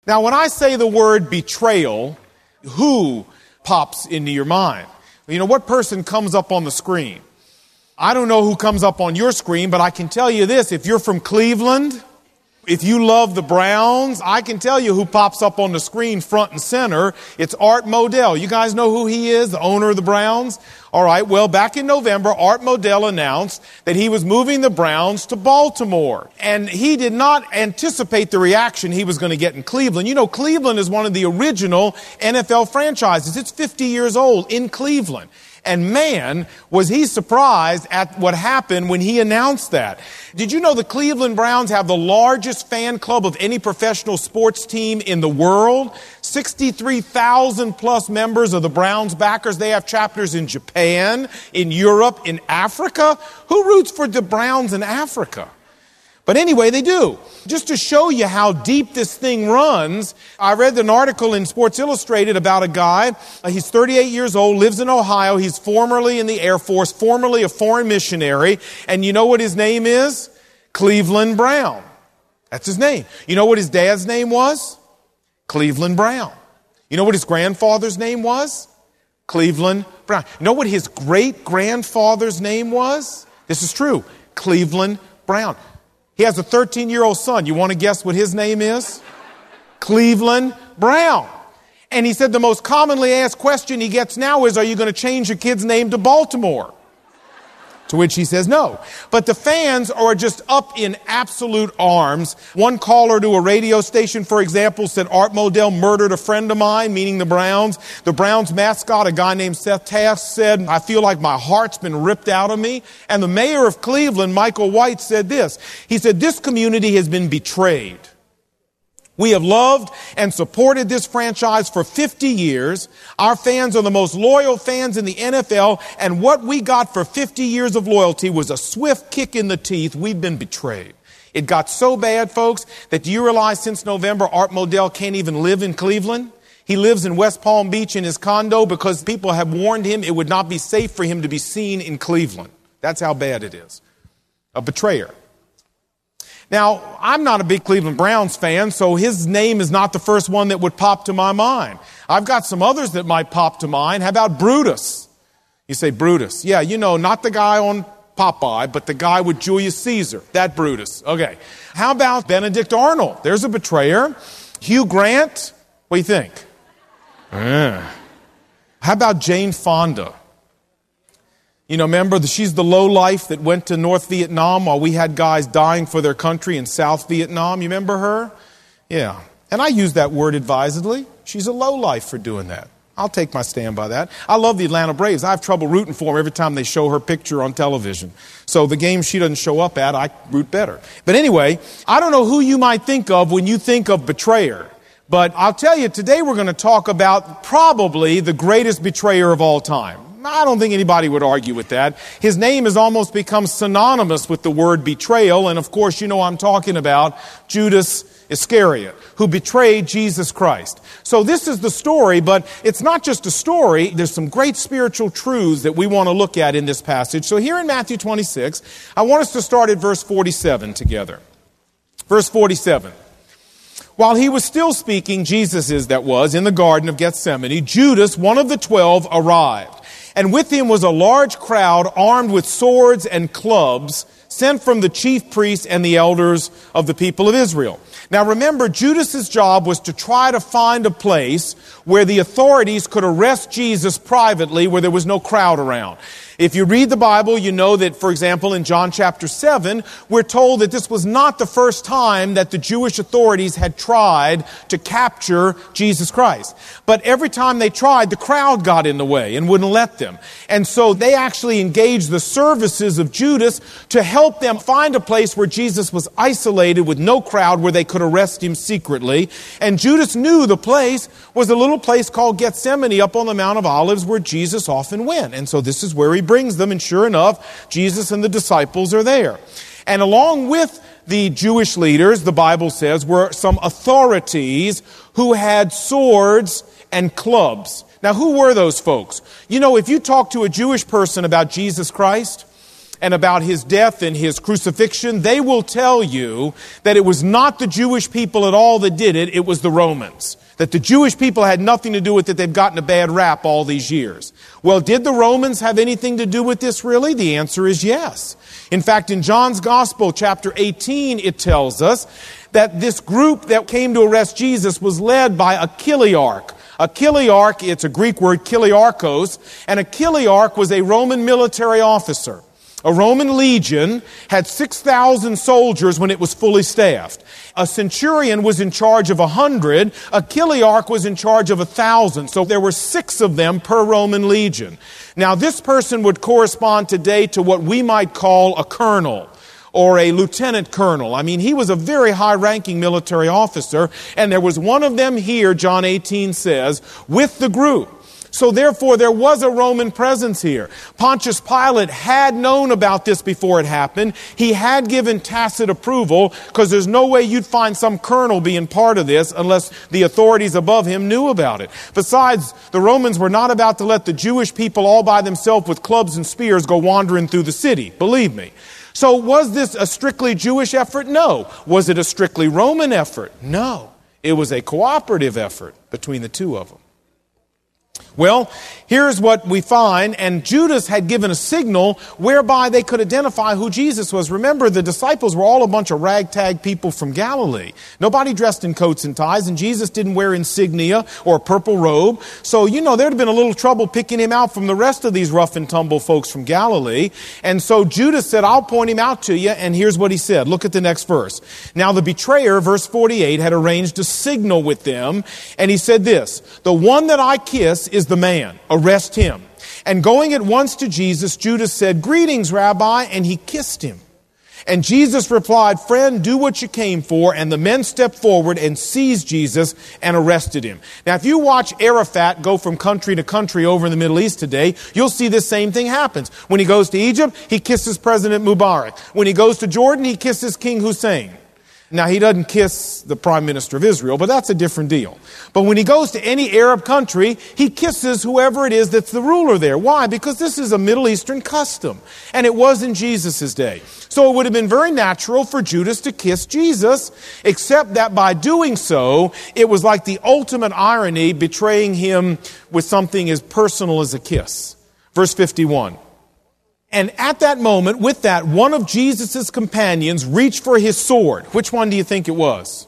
Now, when I say the word betrayal, who pops into your mind? You know, what person comes up on the screen? I don't know who comes up on your screen, but I can tell you this. If you're from Cleveland, if you love the Browns, I can tell you who pops up on the screen front and center. It's Art Modell. You guys know who he is, the owner of the Browns? All right, well, back in November, Art Modell announced that he was moving the Browns to Baltimore. And he did not anticipate the reaction he was going to get in Cleveland. You know, Cleveland is one of the original NFL franchises. It's 50 years old in Cleveland. And man, was he surprised at what happened when he announced that. Did you know the Cleveland Browns have the largest fan club of any professional sports team in the world? 63,000 plus members of the Browns backers. They have chapters in Japan, in Europe, in Africa. Who roots for the Browns in Africa? But anyway, they do. Just to show you how deep this thing runs, I read an article in Sports Illustrated about a guy. He's 38 years old, lives in Ohio. He's formerly in the Air Force, formerly a foreign missionary. And you know what his name is? Cleveland Brown. That's his name. You know what his dad's name was? Cleveland Brown. You know what his grandfather's name was? Cleveland Brown. You know what his great-grandfather's name was? This is true. Cleveland Brown. He has a 13-year-old son. You want to guess what his name is? Cleveland Brown. And he said the most commonly asked question he gets now is, are you going to change your kid's name to Baltimore? To which he says no. But the fans are just up in absolute arms. One caller to a radio station, for example, said Art Modell murdered a friend of mine, meaning the Browns. The Browns mascot, a guy named Seth Taft, said, I feel like my heart's been ripped out of me. And the mayor of Cleveland, Michael White, said this. He said, this community has been betrayed. We have loved and supported this franchise for 50 years. Our fans are the most loyal fans in the NFL, and what we got for 50 years of loyalty was a swift kick in the teeth. We've been betrayed. It got so bad, folks, that do you realize since November, Art Modell can't even live in Cleveland? He lives in West Palm Beach in his condo because people have warned him it would not be safe for him to be seen in Cleveland. That's how bad it is. A betrayer. Now, I'm not a big Cleveland Browns fan, so his name is not the first one that would pop to my mind. I've got some others that might pop to mind. How about Brutus? You say Brutus. Yeah, you know, not the guy on Popeye, but the guy with Julius Caesar. That Brutus. Okay. How about Benedict Arnold? There's a betrayer. Hugh Grant? What do you think? How about Jane Fonda? You know, remember, she's the lowlife that went to North Vietnam while we had guys dying for their country in South Vietnam. You remember her? Yeah. And I use that word advisedly. She's a lowlife for doing that. I'll take my stand by that. I love the Atlanta Braves. I have trouble rooting for them every time they show her picture on television. So the game she doesn't show up at, I root better. But anyway, I don't know who you might think of when you think of betrayer. But I'll tell you, today we're going to talk about probably the greatest betrayer of all time. I don't think anybody would argue with that. His name has almost become synonymous with the word betrayal. And of course, you know I'm talking about Judas Iscariot, who betrayed Jesus Christ. So this is the story, but it's not just a story. There's some great spiritual truths that we want to look at in this passage. So here in Matthew 26, I want us to start at verse 47 together. Verse 47. While he was still speaking, Jesus in the Garden of Gethsemane, Judas, one of the 12, arrived. And with him was a large crowd armed with swords and clubs sent from the chief priests and the elders of the people of Israel. Now remember, Judas's job was to try to find a place where the authorities could arrest Jesus privately, where there was no crowd around. If you read the Bible, you know that, for example, in John chapter 7, we're told that this was not the first time that the Jewish authorities had tried to capture Jesus Christ. But every time they tried, the crowd got in the way and wouldn't let them. And so they actually engaged the services of Judas to help them find a place where Jesus was isolated with no crowd, where they could arrest him secretly. And Judas knew the place was a little place called Gethsemane up on the Mount of Olives, where Jesus often went. And so this is where he brings them, and sure enough, Jesus and the disciples are there. And along with the Jewish leaders, the Bible says, were some authorities who had swords and clubs. Now, who were those folks? You know, if you talk to a Jewish person about Jesus Christ, and about his death and his crucifixion, they will tell you that it was not the Jewish people at all that did it, it was the Romans. That the Jewish people had nothing to do with it, they've gotten a bad rap all these years. Well, did the Romans have anything to do with this really? The answer is yes. In fact, in John's Gospel, chapter 18, it tells us that this group that came to arrest Jesus was led by a chiliarch. A chiliarch, it's a Greek word, chiliarchos, and a chiliarch was a Roman military officer. A Roman legion had 6,000 soldiers when it was fully staffed. A centurion was in charge of 100. A chiliarch was in charge of 1,000. So there were 6 of them per Roman legion. Now this person would correspond today to what we might call a colonel or a lieutenant colonel. I mean, he was a very high-ranking military officer, and there was one of them here, John 18 says, with the group. So therefore, there was a Roman presence here. Pontius Pilate had known about this before it happened. He had given tacit approval, because there's no way you'd find some colonel being part of this unless the authorities above him knew about it. Besides, the Romans were not about to let the Jewish people all by themselves with clubs and spears go wandering through the city, believe me. So was this a strictly Jewish effort? No. Was it a strictly Roman effort? No. It was a cooperative effort between the two of them. Well, here's what we find, and Judas had given a signal whereby they could identify who Jesus was. Remember, the disciples were all a bunch of ragtag people from Galilee. Nobody dressed in coats and ties, and Jesus didn't wear insignia or a purple robe. So, there'd have been a little trouble picking him out from the rest of these rough and tumble folks from Galilee. And so Judas said, I'll point him out to you, and here's what he said. Look at the next verse. Now the betrayer, verse 48, had arranged a signal with them, and he said this, the one that I kiss is the man. Arrest him. And going at once to Jesus, Judas said, Greetings, Rabbi, and he kissed him. And Jesus replied, Friend, do what you came for. And the men stepped forward and seized Jesus and arrested him. Now, if you watch Arafat go from country to country over in the Middle East today, you'll see the same thing happens. When he goes to Egypt, he kisses President Mubarak. When he goes to Jordan, he kisses King Hussein. Now, he doesn't kiss the Prime Minister of Israel, but that's a different deal. But when he goes to any Arab country, he kisses whoever it is that's the ruler there. Why? Because this is a Middle Eastern custom. And it was in Jesus' day. So it would have been very natural for Judas to kiss Jesus, except that by doing so, it was like the ultimate irony, betraying him with something as personal as a kiss. Verse 51. And at that moment, with that, one of Jesus' companions reached for his sword. Which one do you think it was?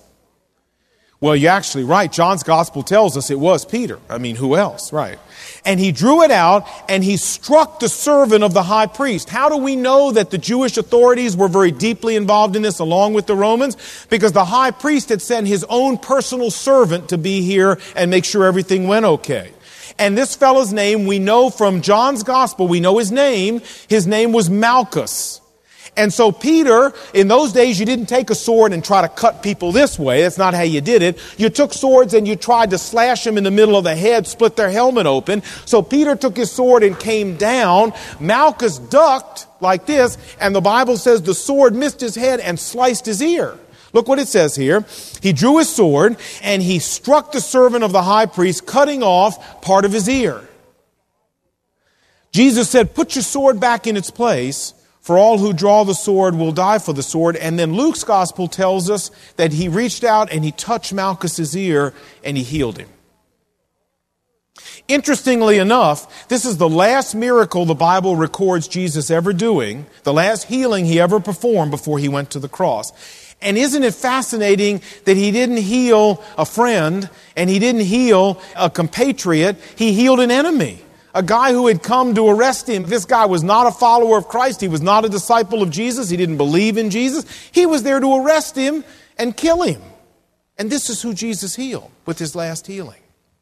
Well, you're actually right. John's gospel tells us it was Peter. I mean, who else, right? And he drew it out and he struck the servant of the high priest. How do we know that the Jewish authorities were very deeply involved in this along with the Romans? Because the high priest had sent his own personal servant to be here and make sure everything went okay. And this fellow's name, we know from John's gospel, we know his name. His name was Malchus. And so Peter, in those days, you didn't take a sword and try to cut people this way. That's not how you did it. You took swords and you tried to slash them in the middle of the head, split their helmet open. So Peter took his sword and came down. Malchus ducked like this, and the Bible says the sword missed his head and sliced his ear. Look what it says here. He drew his sword and he struck the servant of the high priest, cutting off part of his ear. Jesus said, Put your sword back in its place, for all who draw the sword will die for the sword. And then Luke's gospel tells us that he reached out and he touched Malchus's ear and he healed him. Interestingly enough, this is the last miracle the Bible records Jesus ever doing, the last healing he ever performed before he went to the cross. And isn't it fascinating that he didn't heal a friend and he didn't heal a compatriot, he healed an enemy. A guy who had come to arrest him. This guy was not a follower of Christ. He was not a disciple of Jesus. He didn't believe in Jesus. He was there to arrest him and kill him. And this is who Jesus healed with his last healing.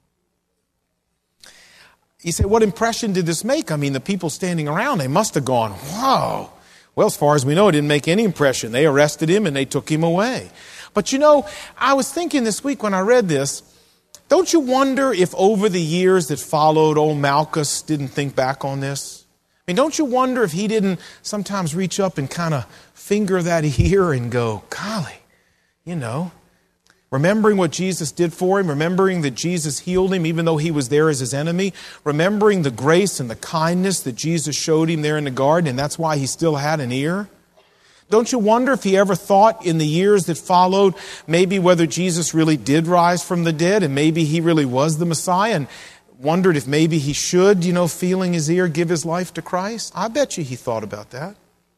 You say, what impression did this make? I mean, the people standing around, they must have gone, wow. Well, as far as we know, it didn't make any impression. They arrested him and they took him away. But I was thinking this week when I read this, don't you wonder if over the years that followed, old Malchus didn't think back on this? I mean, don't you wonder if he didn't sometimes reach up and kind of finger that ear and go, golly, Remembering what Jesus did for him, remembering that Jesus healed him even though he was there as his enemy, remembering the grace and the kindness that Jesus showed him there in the garden, and that's why he still had an ear. Don't you wonder if he ever thought in the years that followed maybe whether Jesus really did rise from the dead and maybe he really was the Messiah, and wondered if maybe he should, feeling his ear, give his life to Christ? I bet you he thought about that.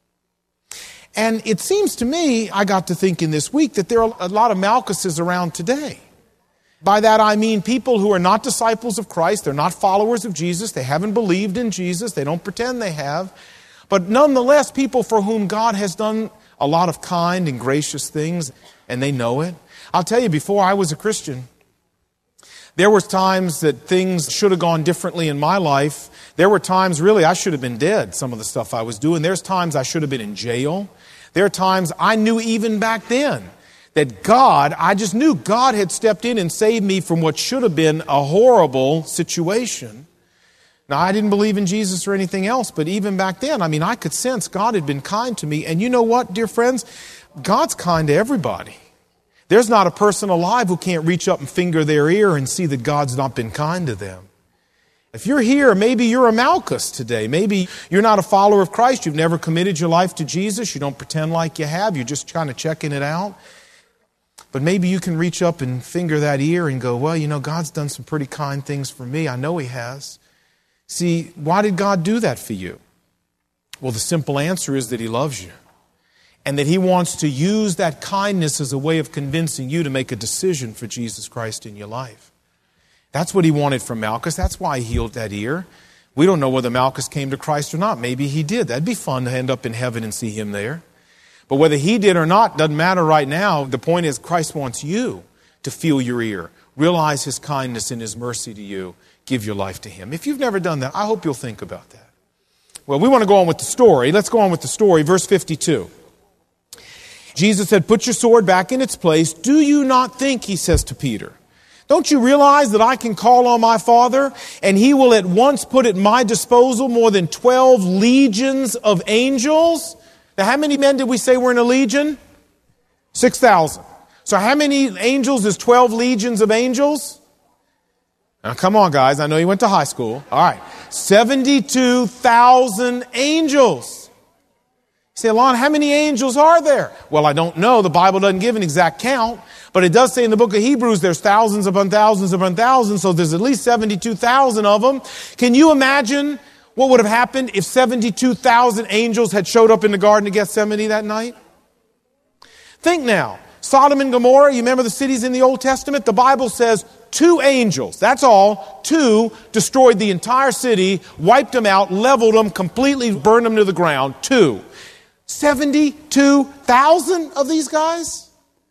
And it seems to me, I got to thinking this week, that there are a lot of Malchuses around today. By that I mean people who are not disciples of Christ, they're not followers of Jesus, they haven't believed in Jesus, they don't pretend they have, but nonetheless people for whom God has done a lot of kind and gracious things, and they know it. I'll tell you, before I was a Christian, there were times that things should have gone differently in my life. There were times, really, I should have been dead, some of the stuff I was doing. There's times I should have been in jail. There are times I knew even back then that I just knew God had stepped in and saved me from what should have been a horrible situation. Now, I didn't believe in Jesus or anything else, but even back then, I could sense God had been kind to me. And you know what, dear friends? God's kind to everybody. There's not a person alive who can't reach up and finger their ear and see that God's not been kind to them. If you're here, maybe you're a Malchus today. Maybe you're not a follower of Christ. You've never committed your life to Jesus. You don't pretend like you have. You're just kind of checking it out. But maybe you can reach up and finger that ear and go, well, God's done some pretty kind things for me. I know He has. See, why did God do that for you? Well, the simple answer is that He loves you. And that He wants to use that kindness as a way of convincing you to make a decision for Jesus Christ in your life. That's what He wanted from Malchus. That's why He healed that ear. We don't know whether Malchus came to Christ or not. Maybe he did. That'd be fun to end up in heaven and see him there. But whether he did or not doesn't matter right now. The point is Christ wants you to feel your ear, realize His kindness and His mercy to you, give your life to Him. If you've never done that, I hope you'll think about that. Well, we want to go on with the story. Let's go on with the story. Verse 52. Jesus said, put your sword back in its place. Do you not think, He says to Peter, don't you realize that I can call on my Father and He will at once put at my disposal more than 12 legions of angels? Now, how many men did we say were in a legion? 6,000. So how many angels is 12 legions of angels? Now, come on, guys. I know you went to high school. All right. 72,000 angels. You say, Alon, how many angels are there? Well, I don't know. The Bible doesn't give an exact count. But it does say in the book of Hebrews there's thousands upon thousands upon thousands. So there's at least 72,000 of them. Can you imagine what would have happened if 72,000 angels had showed up in the Garden of Gethsemane that night? Think now. Sodom and Gomorrah, you remember the cities in the Old Testament? The Bible says 2 angels, that's all, 2 destroyed the entire city, wiped them out, leveled them, completely burned them to the ground. 2. 72,000 of these guys?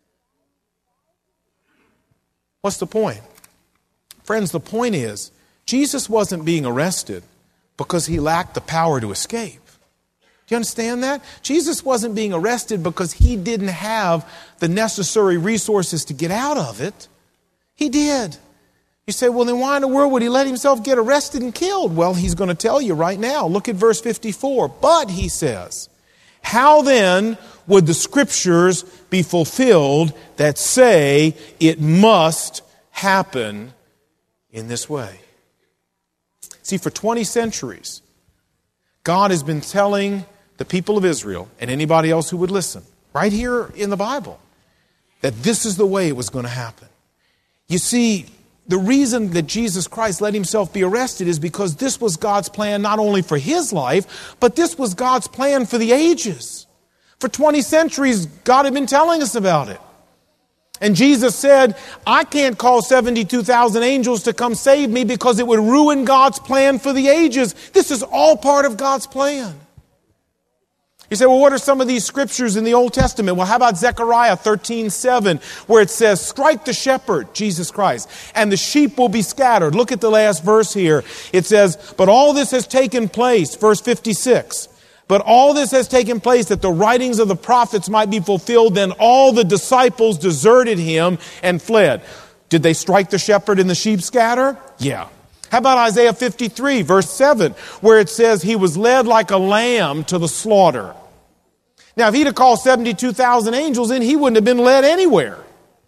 What's the point? Friends, the point is, Jesus wasn't being arrested because He lacked the power to escape. Do you understand that? Jesus wasn't being arrested because He didn't have the necessary resources to get out of it. He did. You say, well, then why in the world would He let Himself get arrested and killed? Well, He's going to tell you right now. Look at verse 54. But, He says, how then would the Scriptures be fulfilled that say it must happen in this way? See, for 20 centuries, God has been telling the people of Israel and anybody else who would listen, right here in the Bible, that this is the way it was going to happen. You see, the reason that Jesus Christ let Himself be arrested is because this was God's plan not only for His life, but this was God's plan for the ages. For 20 centuries, God had been telling us about it. And Jesus said, I can't call 72,000 angels to come save me because it would ruin God's plan for the ages. This is all part of God's plan. You say, well, what are some of these scriptures in the Old Testament? Well, how about Zechariah 13:7, where it says, strike the shepherd, Jesus Christ, and the sheep will be scattered. Look at the last verse here. It says, but all this has taken place, verse 56. But all this has taken place that the writings of the prophets might be fulfilled. Then all the disciples deserted Him and fled. Did they strike the shepherd and the sheep scatter? Yeah. How about Isaiah 53, verse 7, where it says He was led like a lamb to the slaughter. Now, if He'd have called 72,000 angels in, He wouldn't have been led anywhere.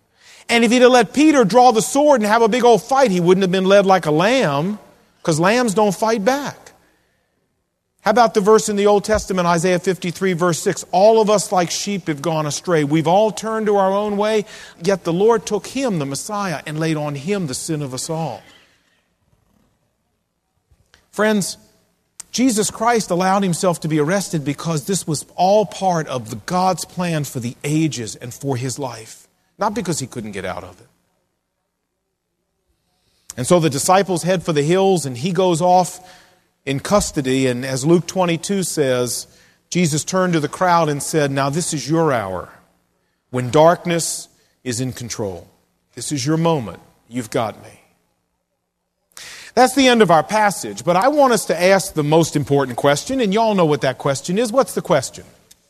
And if he'd have let Peter draw the sword and have a big old fight, he wouldn't have been led like a lamb, because lambs don't fight back. How about the verse in the Old Testament, Isaiah 53, verse 6? All of us like sheep have gone astray. We've all turned to our own way, yet the Lord took him, the Messiah, and laid on him the sin of us all. Friends, Jesus Christ allowed himself to be arrested because this was all part of God's plan for the ages and for his life, not because he couldn't get out of it. And so the disciples head for the hills, and he goes off in custody, and as Luke 22 says, Jesus turned to the crowd and said, now this is your hour when darkness is in control. This is your moment. You've got me. That's the end of our passage, but I want us to ask the most important question, and y'all know what that question is. What's the question?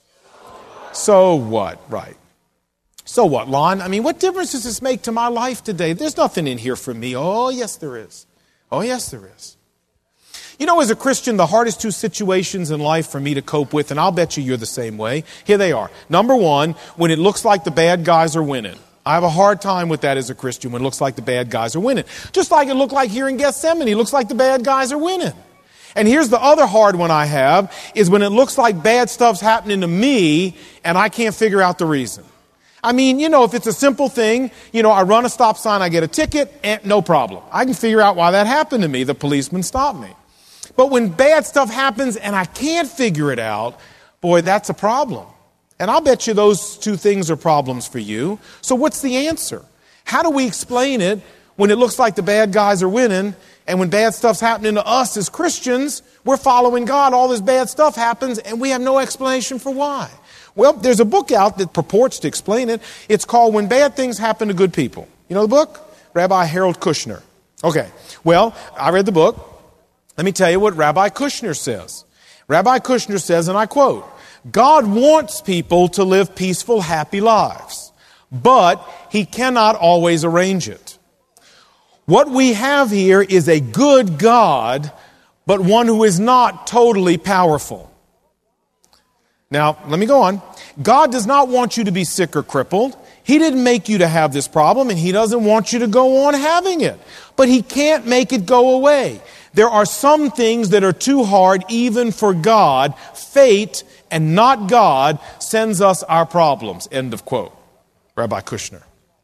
So what? Right. So what, Lon? I mean, what difference does this make to my life today? There's nothing in here for me. Oh, yes, there is. Oh, yes, there is. You know, as a Christian, the hardest two situations in life for me to cope with, and I'll bet you're the same way. Here they are. Number one, when it looks like the bad guys are winning. I have a hard time with that as a Christian when it looks like the bad guys are winning. Just like it looked like here in Gethsemane. It looks like the bad guys are winning. And here's the other hard one I have, is when it looks like bad stuff's happening to me and I can't figure out the reason. I mean, you know, if it's a simple thing, you know, I run a stop sign, I get a ticket, and no problem. I can figure out why that happened to me. The policeman stopped me. But when bad stuff happens and I can't figure it out, boy, that's a problem. And I'll bet you those two things are problems for you. So what's the answer? How do we explain it when it looks like the bad guys are winning, and when bad stuff's happening to us as Christians, we're following God, all this bad stuff happens, and we have no explanation for why? Well, there's a book out that purports to explain it. It's called When Bad Things Happen to Good People. You know the book? Rabbi Harold Kushner. Okay, well, I read the book. Let me tell you what Rabbi Kushner says. Rabbi Kushner says, and I quote, God wants people to live peaceful, happy lives, but he cannot always arrange it. What we have here is a good God, but one who is not totally powerful. Now, let me go on. God does not want you to be sick or crippled. He didn't make you to have this problem, and he doesn't want you to go on having it. But he can't make it go away. There are some things that are too hard even for God. Fate and not God sends us our problems. End of quote. Rabbi Kushner.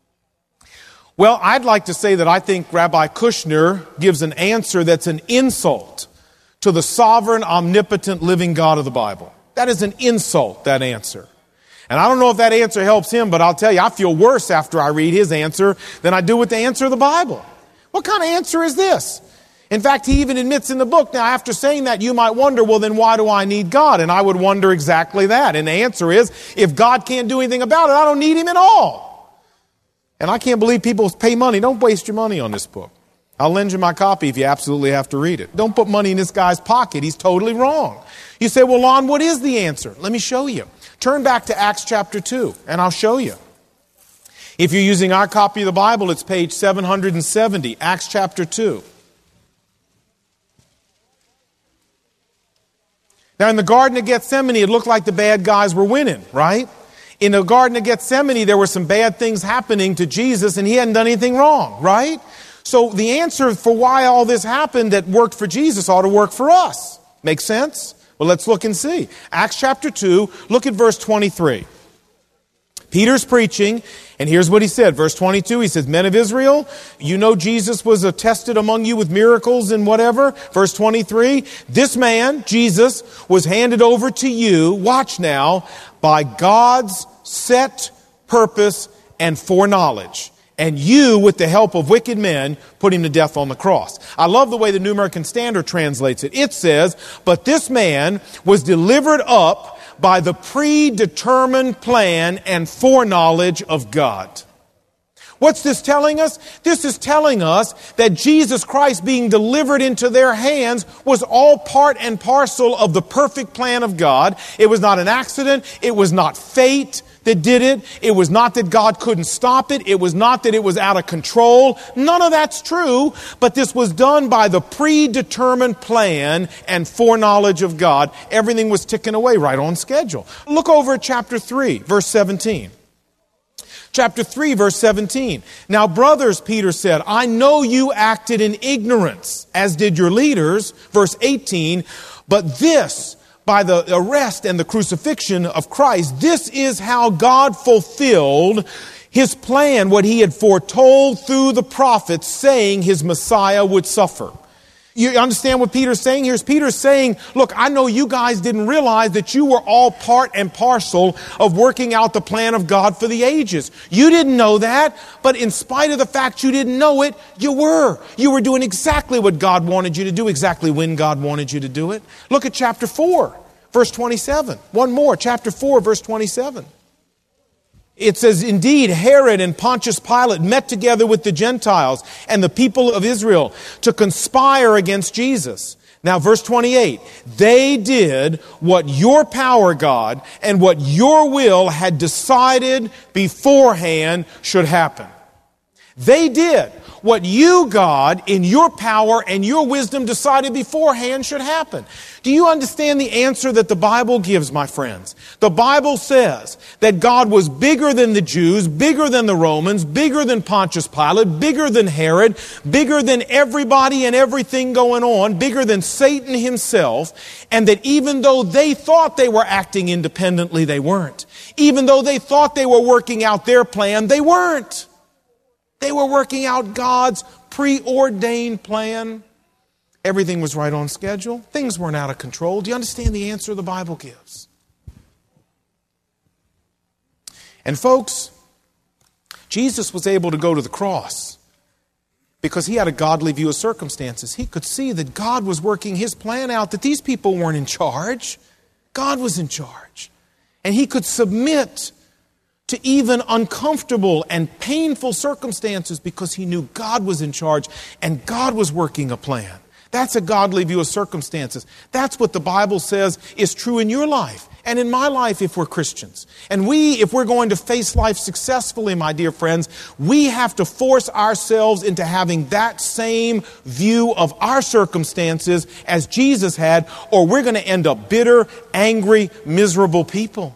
Well, I'd like to say that I think Rabbi Kushner gives an answer that's an insult to the sovereign, omnipotent, living God of the Bible. That is an insult, that answer. And I don't know if that answer helps him, but I'll tell you, I feel worse after I read his answer than I do with the answer of the Bible. What kind of answer is this? In fact, he even admits in the book, now after saying that, you might wonder, well, then why do I need God? And I would wonder exactly that. And the answer is, if God can't do anything about it, I don't need him at all. And I can't believe people pay money. Don't waste your money on this book. I'll lend you my copy if you absolutely have to read it. Don't put money in this guy's pocket. He's totally wrong. You say, well, Lon, what is the answer? Let me show you. Turn back to Acts chapter 2, and I'll show you. If you're using our copy of the Bible, it's page 770, Acts chapter 2. Now, in the Garden of Gethsemane, it looked like the bad guys were winning, right? In the Garden of Gethsemane, there were some bad things happening to Jesus, and he hadn't done anything wrong, right? So the answer for why all this happened that worked for Jesus ought to work for us. Make sense? Well, let's look and see. Acts chapter 2, look at verse 23. Peter's preaching, and here's what he said. Verse 22, he says, Men of Israel, you know Jesus was attested among you with miracles and whatever. Verse 23, this man, Jesus, was handed over to you, watch now, by God's set purpose and foreknowledge. And you, with the help of wicked men, put him to death on the cross. I love the way the New American Standard translates it. It says, but this man was delivered up by the predetermined plan and foreknowledge of God. What's this telling us? This is telling us that Jesus Christ being delivered into their hands was all part and parcel of the perfect plan of God. It was not an accident. It was not fate that did it. It was not that God couldn't stop it. It was not that it was out of control. None of that's true. But this was done by the predetermined plan and foreknowledge of God. Everything was ticking away right on schedule. Look over at chapter 3, verse 17. Chapter 3, verse 17. Now, brothers, Peter said, I know you acted in ignorance, as did your leaders. Verse 18, but this, by the arrest and the crucifixion of Christ, this is how God fulfilled His plan, what He had foretold through the prophets, saying His Messiah would suffer. You understand what Peter's saying? Here's Peter saying, look, I know you guys didn't realize that you were all part and parcel of working out the plan of God for the ages. You didn't know that, but in spite of the fact you didn't know it, you were. You were doing exactly what God wanted you to do, exactly when God wanted you to do it. Look at chapter 4, verse 27. One more, chapter 4, verse 27. It says, indeed, Herod and Pontius Pilate met together with the Gentiles and the people of Israel to conspire against Jesus. Now, verse 28, they did what your power, God, and what your will had decided beforehand should happen. They did what you, God, in your power and your wisdom decided beforehand should happen. Do you understand the answer that the Bible gives, my friends? The Bible says that God was bigger than the Jews, bigger than the Romans, bigger than Pontius Pilate, bigger than Herod, bigger than everybody and everything going on, bigger than Satan himself, and that even though they thought they were acting independently, they weren't. Even though they thought they were working out their plan, they weren't. They were working out God's preordained plan. Everything was right on schedule. Things weren't out of control. Do you understand the answer the Bible gives? And folks, Jesus was able to go to the cross because He had a godly view of circumstances. He could see that God was working His plan out, that these people weren't in charge. God was in charge. And He could submit to even uncomfortable and painful circumstances because He knew God was in charge and God was working a plan. That's a godly view of circumstances. That's what the Bible says is true in your life and in my life if we're Christians. And if we're going to face life successfully, my dear friends, we have to force ourselves into having that same view of our circumstances as Jesus had, or we're going to end up bitter, angry, miserable people.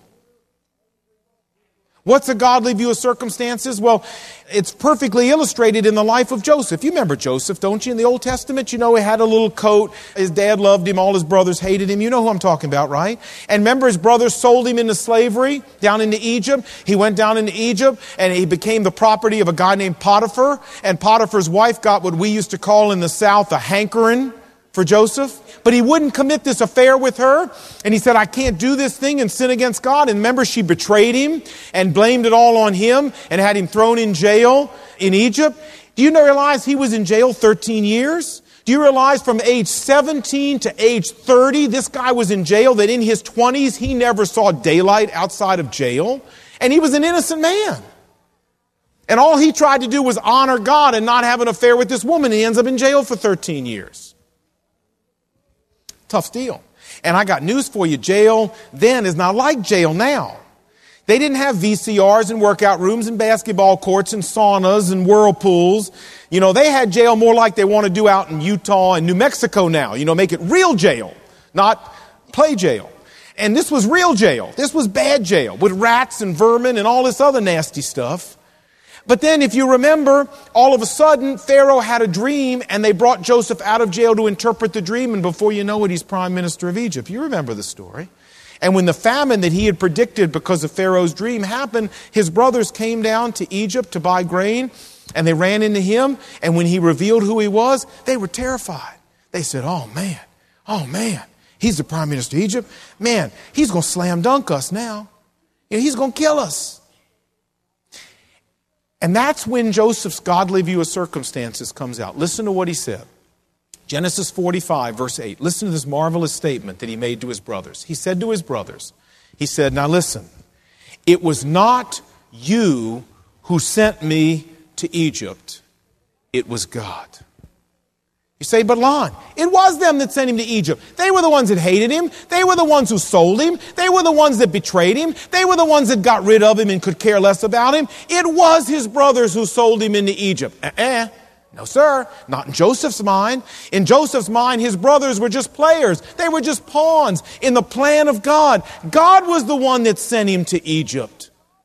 What's a godly view of circumstances? Well, it's perfectly illustrated in the life of Joseph. You remember Joseph, don't you? In the Old Testament, you know he had a little coat. His dad loved him. All his brothers hated him. You know who I'm talking about, right? And remember his brothers sold him into slavery down into Egypt. He went down into Egypt and he became the property of a guy named Potiphar. And Potiphar's wife got what we used to call in the South a hankering for Joseph. But he wouldn't commit this affair with her. And he said, I can't do this thing and sin against God. And remember, she betrayed him and blamed it all on him and had him thrown in jail in Egypt. Do you realize he was in jail 13 years? Do you realize from age 17 to age 30, this guy was in jail, that in his 20s, he never saw daylight outside of jail? And he was an innocent man. And all he tried to do was honor God and not have an affair with this woman. He ends up in jail for 13 years. Tough deal. And I got news for you. Jail then is not like jail now. They didn't have VCRs and workout rooms and basketball courts and saunas and whirlpools. You know, they had jail more like they want to do out in Utah and New Mexico now. You know, make it real jail, not play jail. And this was real jail. This was bad jail with rats and vermin and all this other nasty stuff. But then if you remember, all of a sudden, Pharaoh had a dream and they brought Joseph out of jail to interpret the dream. And before you know it, he's prime minister of Egypt. You remember the story. And when the famine that he had predicted because of Pharaoh's dream happened, his brothers came down to Egypt to buy grain and they ran into him. And when he revealed who he was, they were terrified. They said, oh man, he's the prime minister of Egypt. Man, he's going to slam dunk us now. You know, he's going to kill us. And that's when Joseph's godly view of circumstances comes out. Listen to what he said. Genesis 45, verse 8. Listen to this marvelous statement that he made to his brothers. He said to his brothers, he said, now listen, it was not you who sent me to Egypt. It was God. You say, but Lon, it was them that sent him to Egypt. They were the ones that hated him. They were the ones who sold him. They were the ones that betrayed him. They were the ones that got rid of him and could care less about him. It was his brothers who sold him into Egypt. No, sir. Not in Joseph's mind. In Joseph's mind, his brothers were just players. They were just pawns in the plan of God. God was the one that sent him to Egypt.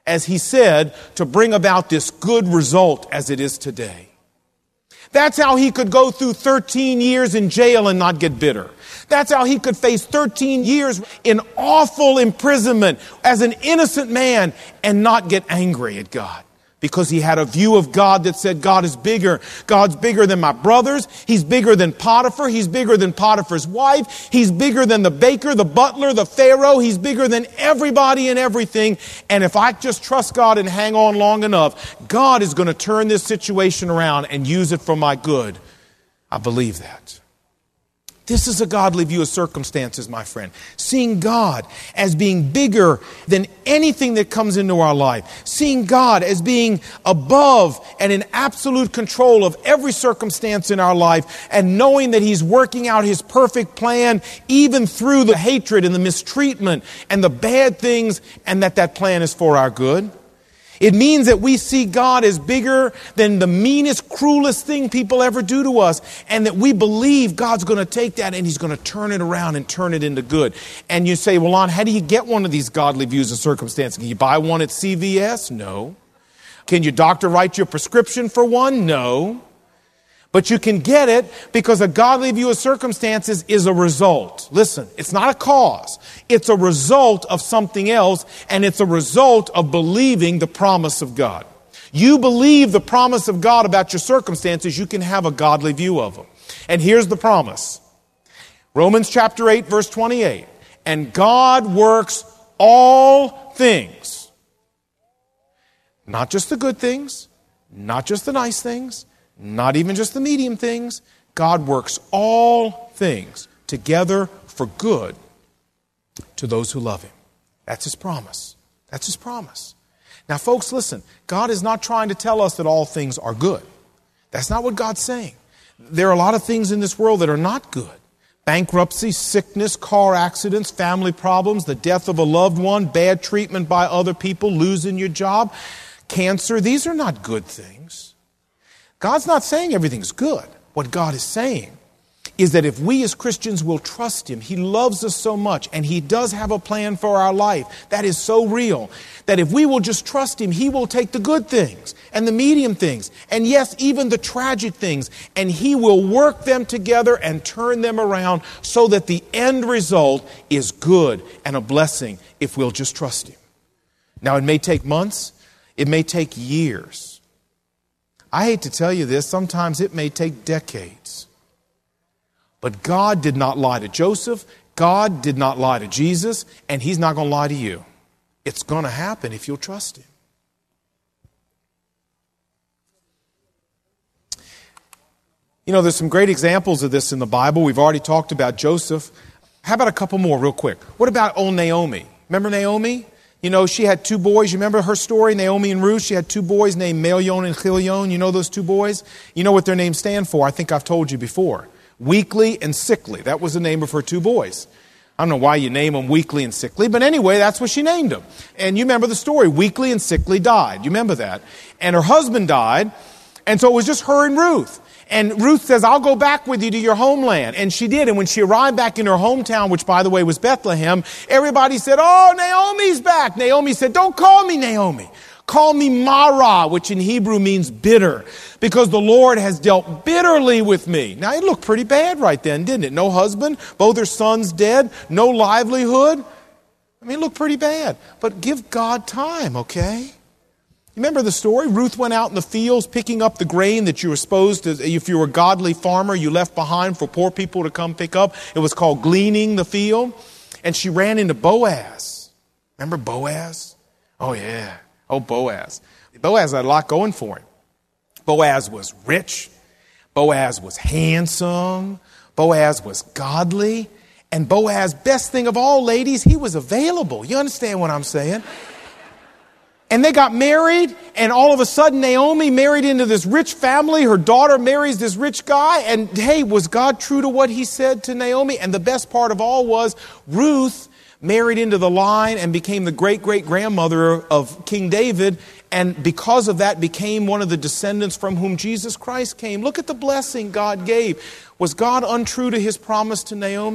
as he said, to bring about this good result as it is today. That's how he could go through 13 years in jail and not get bitter. That's how he could face 13 years in awful imprisonment as an innocent man and not get angry at God. Because he had a view of God that said, God is bigger. God's bigger than my brothers. He's bigger than Potiphar. He's bigger than Potiphar's wife. He's bigger than the baker, the butler, the Pharaoh. He's bigger than everybody and everything. And if I just trust God and hang on long enough, God is going to turn this situation around and use it for my good. I believe that. This is a godly view of circumstances, my friend. Seeing God as being bigger than anything that comes into our life. Seeing God as being above and in absolute control of every circumstance in our life. And knowing that He's working out His perfect plan even through the hatred and the mistreatment and the bad things, and that plan is for our good. It means that we see God as bigger than the meanest, cruelest thing people ever do to us, and that we believe God's going to take that and He's going to turn it around and turn it into good. And you say, well, Lon, how do you get one of these godly views of circumstance? Can you buy one at CVS? No. Can your doctor write you a prescription for one? No. But you can get it because a godly view of circumstances is a result. Listen, it's not a cause. It's a result of something else, and it's a result of believing the promise of God. You believe the promise of God about your circumstances, you can have a godly view of them. And here's the promise. Romans chapter 8, verse 28. And God works all things. Not just the good things, not just the nice things, not even just the medium things. God works all things together for good to those who love Him. That's His promise. That's His promise. Now, folks, listen. God is not trying to tell us that all things are good. That's not what God's saying. There are a lot of things in this world that are not good. Bankruptcy, sickness, car accidents, family problems, the death of a loved one, bad treatment by other people, losing your job, cancer. These are not good things. God's not saying everything's good. What God is saying is that if we as Christians will trust Him, He loves us so much, and He does have a plan for our life that is so real, that if we will just trust Him, He will take the good things and the medium things, and yes, even the tragic things, and He will work them together and turn them around so that the end result is good and a blessing if we'll just trust Him. Now, it may take months. It may take years. I hate to tell you this, sometimes it may take decades. But God did not lie to Joseph. God did not lie to Jesus. And He's not going to lie to you. It's going to happen if you'll trust Him. You know, there's some great examples of this in the Bible. We've already talked about Joseph. How about a couple more real quick? What about old Naomi? Remember Naomi? You know, she had two boys. You remember her story, Naomi and Ruth? She had two boys named Malion and Chilion. You know those two boys? You know what their names stand for. I think I've told you before. Weakly and sickly. That was the name of her two boys. I don't know why you name them Weakly and Sickly, but anyway, that's what she named them. And you remember the story. Weakly and Sickly died. You remember that? And her husband died, and so it was just her and Ruth. And Ruth says, I'll go back with you to your homeland. And she did. And when she arrived back in her hometown, which by the way was Bethlehem, everybody said, oh, Naomi's back. Naomi said, don't call me Naomi. Call me Mara, which in Hebrew means bitter, because the Lord has dealt bitterly with me. Now, it looked pretty bad right then, didn't it? No husband, both her sons dead, no livelihood. I mean, it looked pretty bad. But give God time, okay? Remember the story? Ruth went out in the fields picking up the grain that you were supposed to, if you were a godly farmer, you left behind for poor people to come pick up. It was called gleaning the field. And she ran into Boaz. Remember Boaz? Oh, yeah. Oh, Boaz. Boaz had a lot going for him. Boaz was rich. Boaz was handsome. Boaz was godly. And Boaz, best thing of all, ladies, he was available. You understand what I'm saying? And they got married, and all of a sudden Naomi married into this rich family. Her daughter marries this rich guy. And hey, was God true to what He said to Naomi? And the best part of all was Ruth married into the line and became the great-great-grandmother of King David. And because of that became one of the descendants from whom Jesus Christ came. Look at the blessing God gave. Was God untrue to His promise to Naomi?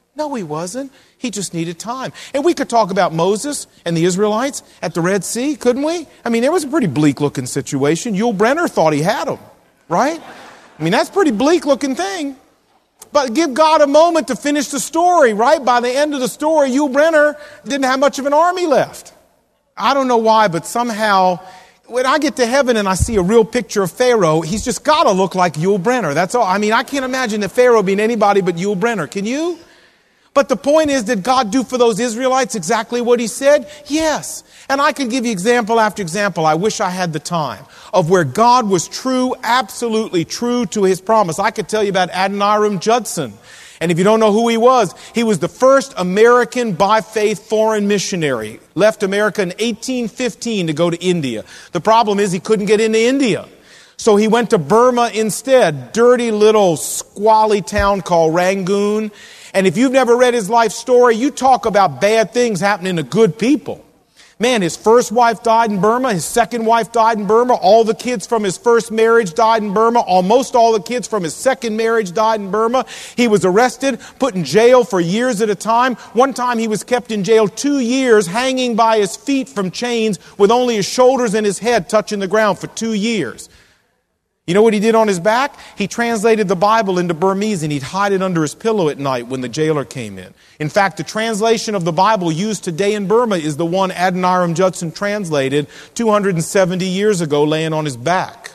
No, he wasn't. He just needed time. And we could talk about Moses and the Israelites at the Red Sea, couldn't we? I mean, there was a pretty bleak-looking situation. Yul Brynner thought he had them, right? I mean, that's a pretty bleak-looking thing. But give God a moment to finish the story, right? By the end of the story, Yul Brynner didn't have much of an army left. I don't know why, but somehow, when I get to heaven and I see a real picture of Pharaoh, he's just got to look like Yul Brynner. That's all. I mean, I can't imagine that Pharaoh being anybody but Yul Brynner. Can you? But the point is, did God do for those Israelites exactly what he said? Yes. And I could give you example after example. I wish I had the time of where God was true, absolutely true to his promise. I could tell you about Adoniram Judson. And if you don't know who he was the first American by faith foreign missionary. Left America in 1815 to go to India. The problem is he couldn't get into India. So he went to Burma instead, dirty little squally town called Rangoon. And if you've never read his life story, you talk about bad things happening to good people. Man, his first wife died in Burma. His second wife died in Burma. All the kids from his first marriage died in Burma. Almost all the kids from his second marriage died in Burma. He was arrested, put in jail for years at a time. One time he was kept in jail 2 years, hanging by his feet from chains with only his shoulders and his head touching the ground for 2 years. You know what he did on his back? He translated the Bible into Burmese and he'd hide it under his pillow at night when the jailer came in. In fact, the translation of the Bible used today in Burma is the one Adoniram Judson translated 270 years ago laying on his back.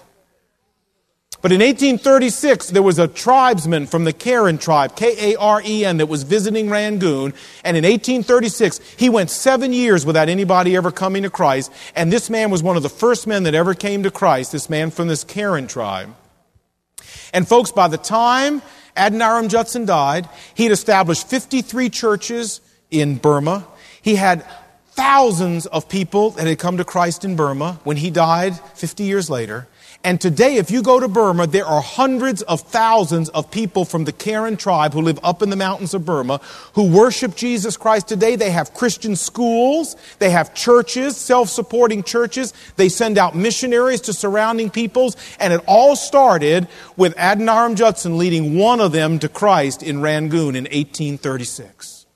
But in 1836, there was a tribesman from the Karen tribe, K-A-R-E-N, that was visiting Rangoon. And in 1836, he went 7 years without anybody ever coming to Christ. And this man was one of the first men that ever came to Christ, this man from this Karen tribe. And folks, by the time Adoniram Judson died, he'd established 53 churches in Burma. He had thousands of people that had come to Christ in Burma when he died 50 years later. And today, if you go to Burma, there are hundreds of thousands of people from the Karen tribe who live up in the mountains of Burma who worship Jesus Christ today. They have Christian schools. They have churches, self-supporting churches. They send out missionaries to surrounding peoples. And it all started with Adoniram Judson leading one of them to Christ in Rangoon in 1836.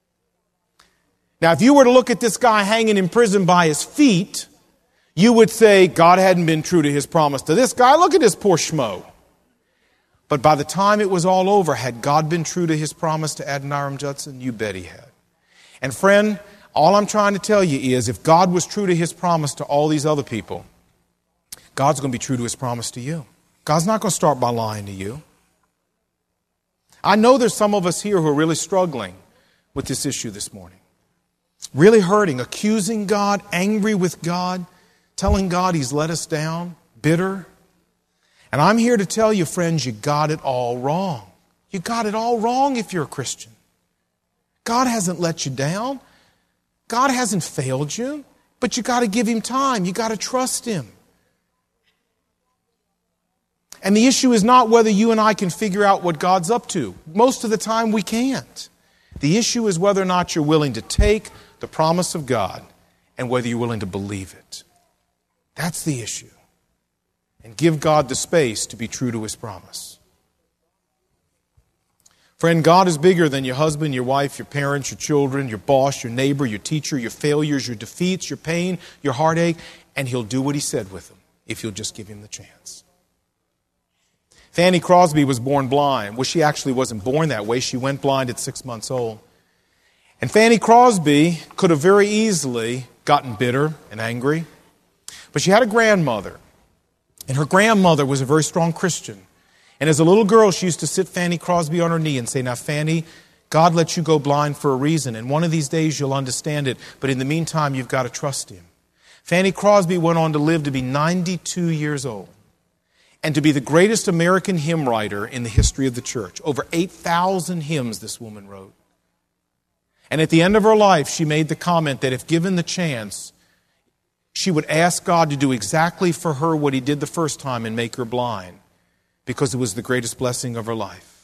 Now, if you were to look at this guy hanging in prison by his feet, you would say God hadn't been true to his promise to this guy. Look at this poor schmo. But by the time it was all over, had God been true to his promise to Adoniram Judson? You bet he had. And friend, all I'm trying to tell you is if God was true to his promise to all these other people, God's going to be true to his promise to you. God's not going to start by lying to you. I know there's some of us here who are really struggling with this issue this morning. Really hurting, accusing God, angry with God, telling God he's let us down, bitter. And I'm here to tell you, friends, you got it all wrong. You got it all wrong if you're a Christian. God hasn't let you down. God hasn't failed you. But you got to give him time. You got to trust him. And the issue is not whether you and I can figure out what God's up to. Most of the time we can't. The issue is whether or not you're willing to take the promise of God and whether you're willing to believe it. That's the issue. And give God the space to be true to his promise. Friend, God is bigger than your husband, your wife, your parents, your children, your boss, your neighbor, your teacher, your failures, your defeats, your pain, your heartache, and he'll do what he said with them if you'll just give him the chance. Fanny Crosby was born blind. Well, she actually wasn't born that way. She went blind at 6 months old. And Fanny Crosby could have very easily gotten bitter and angry. But she had a grandmother, and her grandmother was a very strong Christian. And as a little girl, she used to sit Fanny Crosby on her knee and say, "Now, Fanny, God let you go blind for a reason, and one of these days you'll understand it, but in the meantime, you've got to trust him." Fanny Crosby went on to live to be 92 years old and to be the greatest American hymn writer in the history of the church. Over 8,000 hymns this woman wrote. And at the end of her life, she made the comment that if given the chance, she would ask God to do exactly for her what he did the first time and make her blind, because it was the greatest blessing of her life.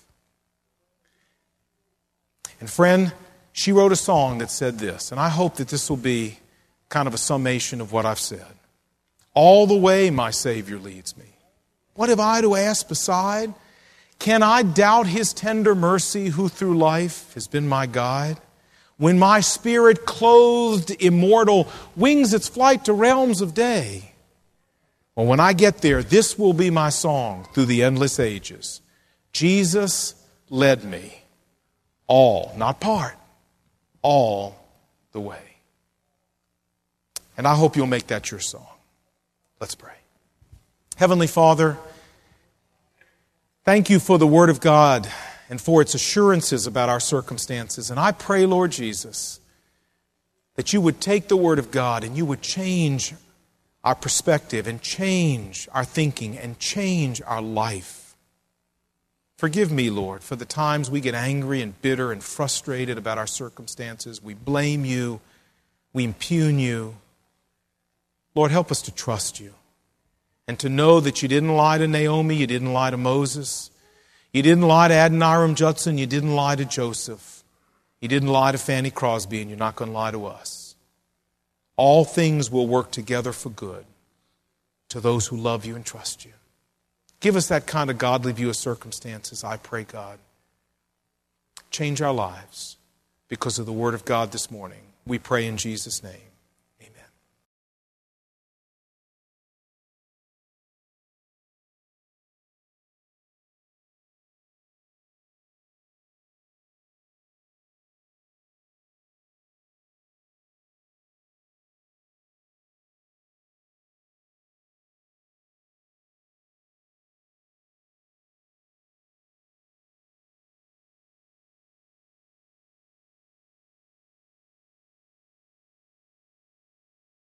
And friend, she wrote a song that said this, and I hope that this will be kind of a summation of what I've said. "All the way my Savior leads me. What have I to ask beside? Can I doubt His tender mercy who through life has been my guide? When my spirit, clothed immortal, wings its flight to realms of day. Well, when I get there, this will be my song through the endless ages. Jesus led me all, not part, all the way. And I hope you'll make that your song. Let's pray. Heavenly Father, thank you for the Word of God and for its assurances about our circumstances. And I pray, Lord Jesus, that you would take the Word of God and you would change our perspective and change our thinking and change our life. Forgive me, Lord, for the times we get angry and bitter and frustrated about our circumstances. We blame you. We impugn you. Lord, help us to trust you and to know that you didn't lie to Naomi, you didn't lie to Moses, you didn't lie to Adoniram Judson, you didn't lie to Joseph, you didn't lie to Fanny Crosby, and you're not going to lie to us. All things will work together for good to those who love you and trust you. Give us that kind of godly view of circumstances, I pray, God. Change our lives because of the Word of God this morning. We pray in Jesus' name.